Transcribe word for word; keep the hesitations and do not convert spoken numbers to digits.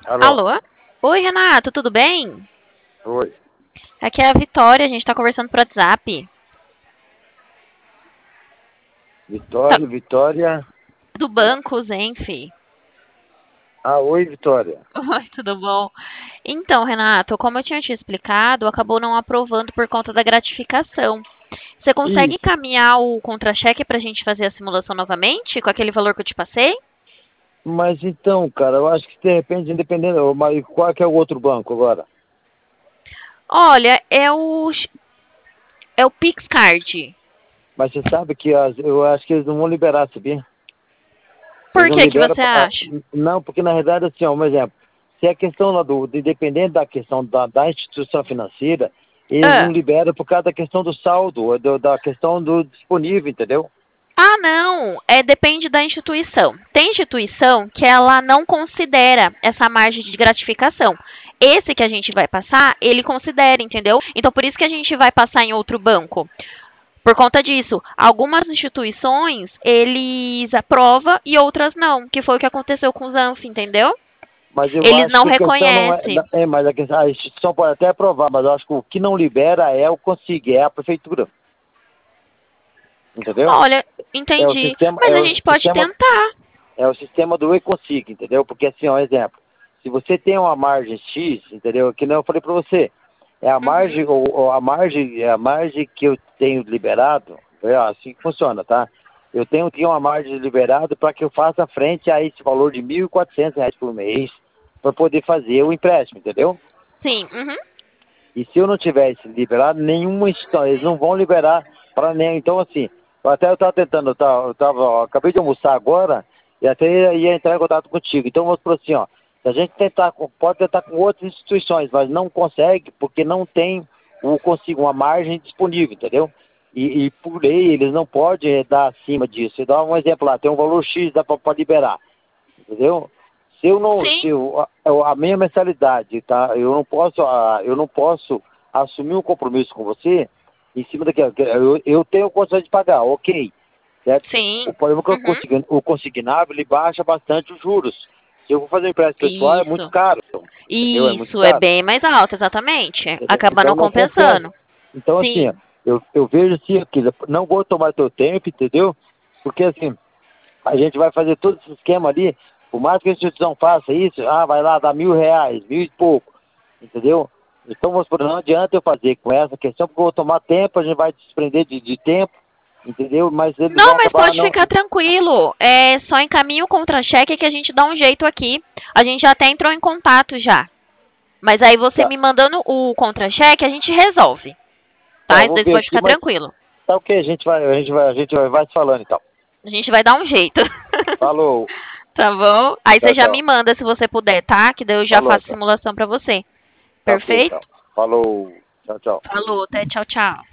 Alô? Alô? Oi, Renato, tudo bem? Oi. Aqui é a Vitória, a gente tá conversando por WhatsApp. Tá- Vitória, Vitória. Do banco Zenf. Ah, oi, Vitória. Oi, tudo bom? Então, Renato, como eu tinha te explicado, acabou não aprovando por conta da gratificação. Você consegue Isso. encaminhar o contra-cheque pra gente fazer a simulação novamente, com aquele valor que eu te passei? Mas então, cara, eu acho que de repente, independente. Mas qual que é o outro banco agora? Olha, é o, é o Pix Card. Mas você sabe que as- eu acho que eles não vão liberar, sabia? Eles Por não que que liberam. você Ah, acha? não, porque na verdade, assim, ó, um exemplo. Se a questão lá do. de- Dependendo da questão da, da instituição financeira, eles não Ah. liberam por causa da questão do saldo, do- da questão do disponível, entendeu? Ah, não. É, depende da instituição. Tem instituição que ela não considera essa margem de gratificação. Esse que a gente vai passar, ele considera, entendeu? Então, por isso que a gente vai passar em outro banco. Por conta disso, algumas instituições, eles aprovam e outras não, que foi o que aconteceu com o Zanf, entendeu? Mas eu Eles acho não que a questão não é. reconhecem. É, mas a, questão, a instituição pode até aprovar, mas eu acho que o que não libera é o consigo, é a prefeitura. Entendeu? Olha, É o entendi. sistema, Mas é a o gente pode sistema, tentar. é o sistema do e-consigo, entendeu? Porque assim, ó, exemplo, se você tem uma margem X, entendeu? Que nem eu falei para você, é a Uhum. margem, ou, ou a margem, é a margem que eu tenho liberado, é assim que funciona, tá? Eu tenho, tenho uma margem liberada para que eu faça frente a esse valor de mil e quatrocentos reais por mês para poder fazer o empréstimo, entendeu? Sim. Uhum. E se eu não tivesse liberado, nenhuma instituição, eles não vão liberar para nem. Então, assim, eu até eu estava tentando, eu, tava, eu, tava, ó, acabei de almoçar agora e até ia, ia entrar em contato contigo. Então, vamos por assim, ó, se a gente tentar, com- pode tentar com outras instituições, mas não consegue porque não tem o consigo, uma margem disponível, entendeu? E, e por lei, eles não podem eh, dar acima disso. Eu dou um exemplo lá, tem um valor X, dá para liberar, entendeu? Se eu não, se Sim. eu, a, a minha mensalidade, tá? Eu não posso, a, eu não posso assumir um compromisso com você em cima daquilo. Eu, eu tenho condições de pagar, ok, certo? O Sim. problema é que o Uhum. consign- o consignável ele baixa bastante os juros. Se eu vou fazer um empréstimo pessoal é muito Isso. caro, entendeu? É muito Isso, é caro, bem mais alto, exatamente. entendeu? Acaba Então não não compensa. compensando. Então assim, ó, Sim. eu, eu vejo assim, aqui, não vou tomar teu tempo, entendeu? Porque assim a gente vai fazer todo esse esquema ali, por mais que a instituição faça isso, ah, vai lá, dá mil reais, mil e pouco, entendeu? Então, vamos supor, não adianta eu fazer com essa questão, porque eu vou tomar tempo, a gente vai desprender de, de tempo, entendeu? Mas eles vão Não, mas acabar pode não... ficar tranquilo. É só encaminha o contra-cheque que a gente dá um jeito aqui. A gente já até entrou em contato já. Mas aí você Tá, me mandando o contra-cheque, a gente resolve. tá, Tá? Isso vou daí você ver pode aqui, ficar mas tranquilo. tá ok, a gente vai, a gente vai, a gente vai, vai se falando então. A gente vai dar um jeito. Falou, Tá bom? Aí tchau, você já tchau. me manda se você puder, tá? Que daí eu já Falou faço então. simulação pra você. Tá ok Perfeito? então. Falou, tchau, tchau. Falou, até tchau, tchau.